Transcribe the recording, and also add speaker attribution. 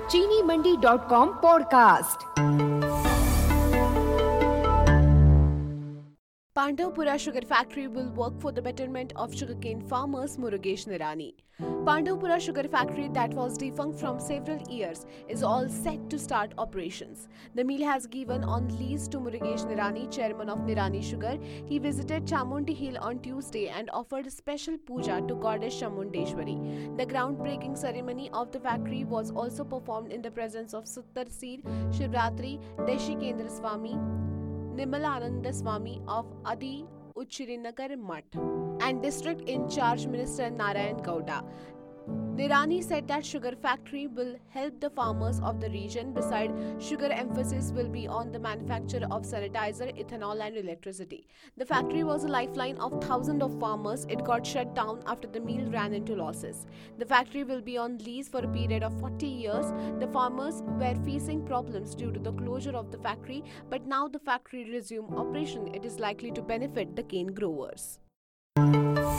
Speaker 1: चीनीमंडी.com podcast.
Speaker 2: Pandavpura Sugar Factory will work for the betterment of sugarcane farmers, Murugesh Nirani. Pandavpura Sugar Factory, that was defunct from several years, is all set to start operations. The mill has given on lease to Murugesh Nirani, chairman of Nirani Sugar. He visited Chamundi Hill on Tuesday and offered a special puja to goddess Chamundeshwari. The groundbreaking ceremony of the factory was also performed in the presence of Suttar Seed, Shivratri, Deshikendra Swami, Nimalananda Swami of Adi Uchirinagar Mutt and District in Charge Minister Narayan Gowda. Nirani said that sugar factory will help the farmers of the region. Besides sugar, emphasis will be on the manufacture of sanitizer, ethanol and electricity. The factory was a lifeline of thousands of farmers. It got shut down after the mill ran into losses. The factory will be on lease for a period of 40 years. The farmers were facing problems due to the closure of the factory, but now the factory resumed operation. It is likely to benefit the cane growers.